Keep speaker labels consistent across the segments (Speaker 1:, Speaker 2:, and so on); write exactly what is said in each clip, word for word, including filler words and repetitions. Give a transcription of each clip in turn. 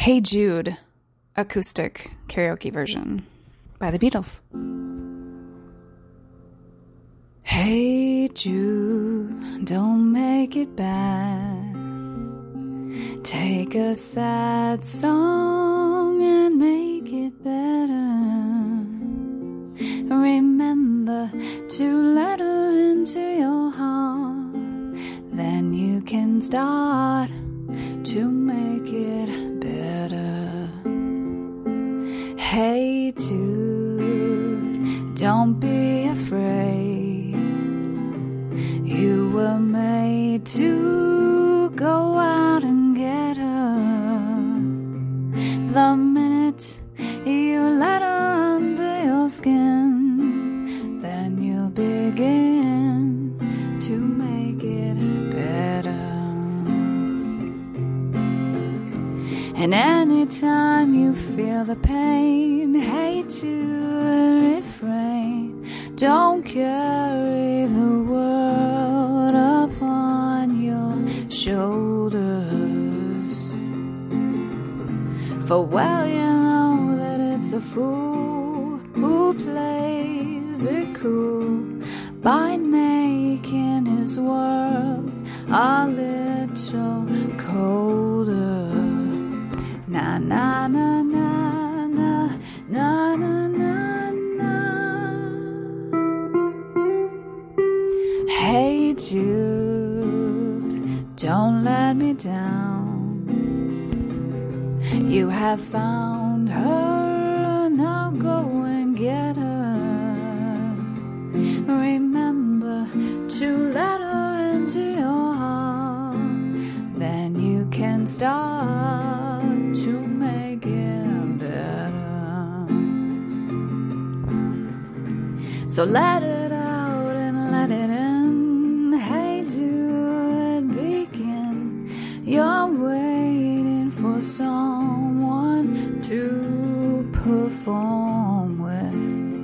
Speaker 1: Hey Jude, acoustic karaoke version by the Beatles. Hey Jude, don't make it bad. Take a sad song and make it better. Remember to let her into your heart. Then you can start to make it better. Hey Jude, don't be afraid. You were made to go out and get her. The minute you let her under your skin, then you'll begin to make it better. And anytime you feel the pain, hate to refrain. Don't carry the world upon your shoulders. For well you know that it's a fool who plays it cool by making his world a little colder. Na na na na na na na na na. Hey Jude, don't let me down. You have found her, now go and get her. Remember to let her into your heart. Then you can start to make it better. So let it out and let it in. Hey, do it begin. You're waiting for someone to perform with.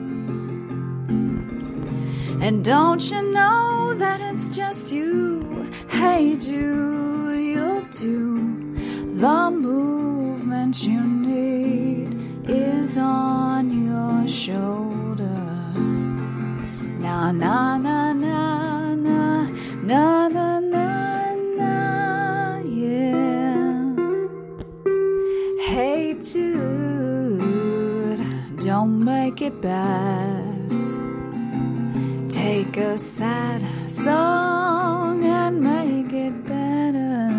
Speaker 1: And don't you know that it's just you? Hey, do you'll do the movement you need is on your shoulder. Na na na na na na na na na, yeah. Hey Jude, don't make it bad. Take a sad song and make it better.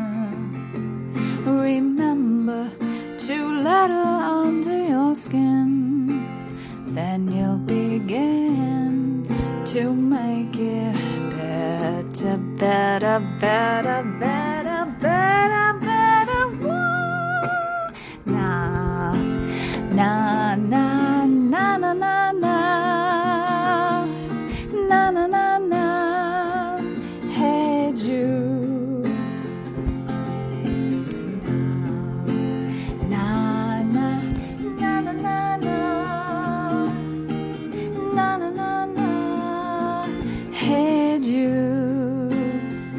Speaker 1: Remember to let her under your skin. Then you'll begin to make it better, better, better, better, better, better. Woo! Na, na, na, na, na, na, na. Na, na, na, na. Hey Jude. Na, na, na, na, na, na. Na, na, na, na. Hey Jude.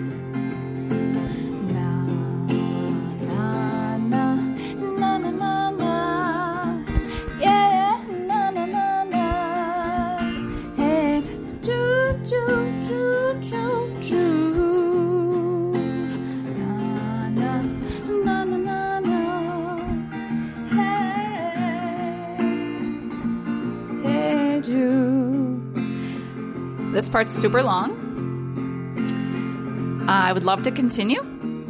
Speaker 1: Na, na, na, na, na, na, na. Yeah, na, na, na, na. Hey Jude, Jude, Jude, Jude, Jude. Na, na, na, na, na, na. Hey, hey Jude. This part's super long. I would love to continue.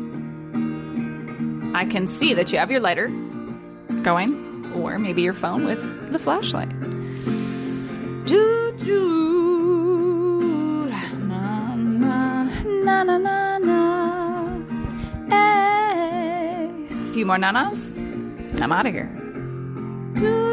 Speaker 1: I can see that you have your lighter going, or maybe your phone with the flashlight. Jude, Jude. Na, na, na, na, na, na. Hey. A few more nanas, and I'm out of here. Jude.